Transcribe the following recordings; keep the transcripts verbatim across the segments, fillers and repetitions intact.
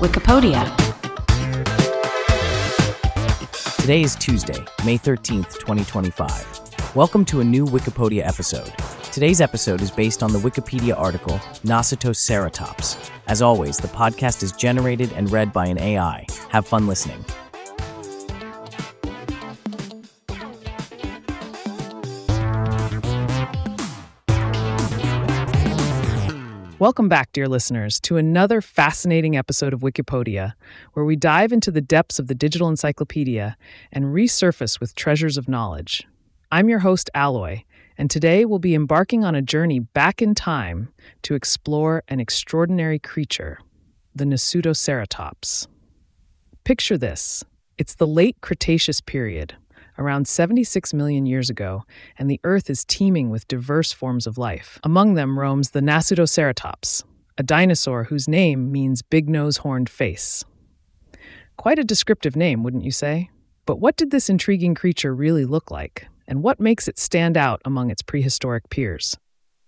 Wikipedia. Today is Tuesday, May thirteenth, twenty twenty-five. Welcome to a new Wikipedia episode. Today's episode is based on the Wikipedia article, Nasutoceratops. As always, the podcast is generated and read by an A I. Have fun listening. Welcome back, dear listeners, to another fascinating episode of Wikipedia, where we dive into the depths of the digital encyclopedia and resurface with treasures of knowledge. I'm your host, Alloy, and today we'll be embarking on a journey back in time to explore an extraordinary creature, the Nasutoceratops. Picture this. It's the late Cretaceous period, around seventy-six million years ago, and the Earth is teeming with diverse forms of life. Among them roams the Nasutoceratops, a dinosaur whose name means big nose horned face. Quite a descriptive name, wouldn't you say? But what did this intriguing creature really look like, and what makes it stand out among its prehistoric peers?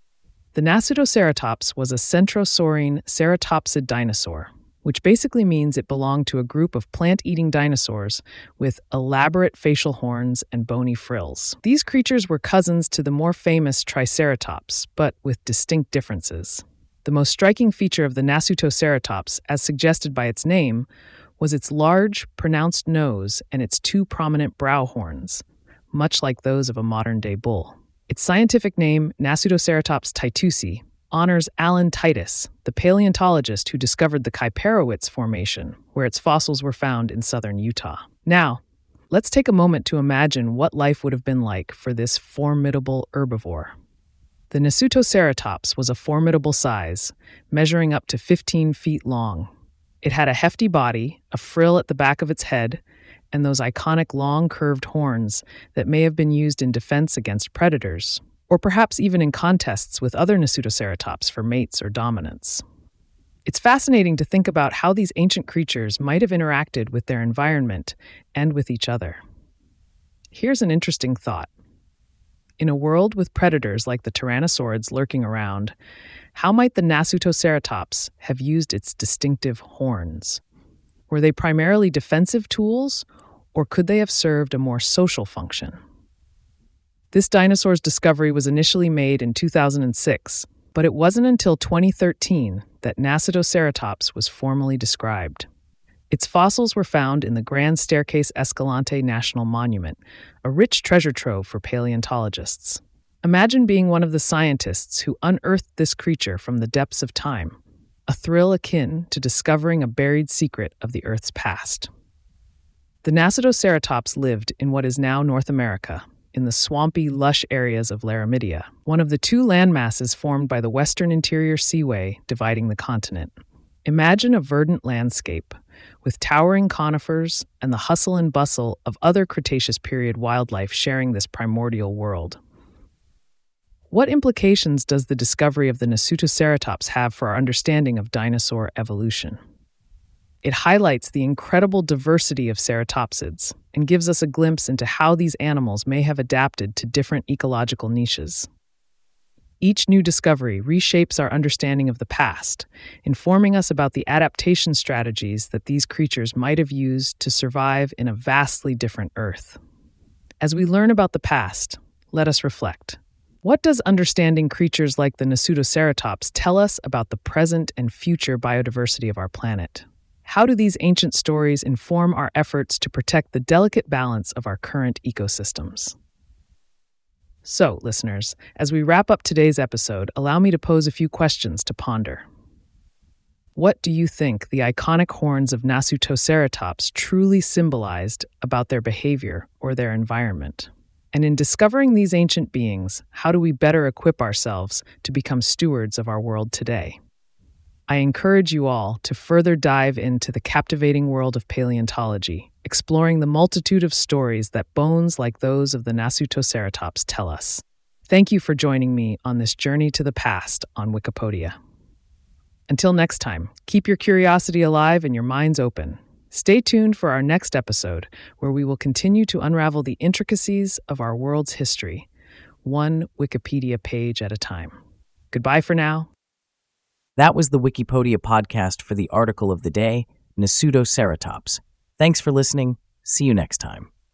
The Nasutoceratops was a centrosaurine ceratopsid dinosaur, which basically means it belonged to a group of plant-eating dinosaurs with elaborate facial horns and bony frills. These creatures were cousins to the more famous Triceratops, but with distinct differences. The most striking feature of the Nasutoceratops, as suggested by its name, was its large, pronounced nose and its two prominent brow horns, much like those of a modern-day bull. Its scientific name, Nasutoceratops titusi, honors Alan Titus, the paleontologist who discovered the Kaiparowitz Formation, where its fossils were found in southern Utah. Now, let's take a moment to imagine what life would have been like for this formidable herbivore. The Nasutoceratops was a formidable size, measuring up to fifteen feet long. It had a hefty body, a frill at the back of its head, and those iconic long curved horns that may have been used in defense against predators, or perhaps even in contests with other Nasutoceratops for mates or dominance. It's fascinating to think about how these ancient creatures might have interacted with their environment and with each other. Here's an interesting thought. In a world with predators like the tyrannosaurids lurking around, how might the Nasutoceratops have used its distinctive horns? Were they primarily defensive tools, or could they have served a more social function? This dinosaur's discovery was initially made in two thousand six, but it wasn't until twenty thirteen that Nasutoceratops was formally described. Its fossils were found in the Grand Staircase Escalante National Monument, a rich treasure trove for paleontologists. Imagine being one of the scientists who unearthed this creature from the depths of time, a thrill akin to discovering a buried secret of the Earth's past. The Nasutoceratops lived in what is now North America, in the swampy, lush areas of Laramidia, one of the two landmasses formed by the Western Interior Seaway dividing the continent. Imagine a verdant landscape, with towering conifers and the hustle and bustle of other Cretaceous period wildlife sharing this primordial world. What implications does the discovery of the Nasutoceratops have for our understanding of dinosaur evolution? It highlights the incredible diversity of ceratopsids and gives us a glimpse into how these animals may have adapted to different ecological niches. Each new discovery reshapes our understanding of the past, informing us about the adaptation strategies that these creatures might have used to survive in a vastly different Earth. As we learn about the past, let us reflect. What does understanding creatures like the Nasutoceratops tell us about the present and future biodiversity of our planet? How do these ancient stories inform our efforts to protect the delicate balance of our current ecosystems? So, listeners, as we wrap up today's episode, allow me to pose a few questions to ponder. What do you think the iconic horns of Nasutoceratops truly symbolized about their behavior or their environment? And in discovering these ancient beings, how do we better equip ourselves to become stewards of our world today? I encourage you all to further dive into the captivating world of paleontology, exploring the multitude of stories that bones like those of the Nasutoceratops tell us. Thank you for joining me on this journey to the past on Wikipedia. Until next time, keep your curiosity alive and your minds open. Stay tuned for our next episode, where we will continue to unravel the intricacies of our world's history, one Wikipedia page at a time. Goodbye for now. That was the Wikipedia podcast for the article of the day, Nasutoceratops. Thanks for listening. See you next time.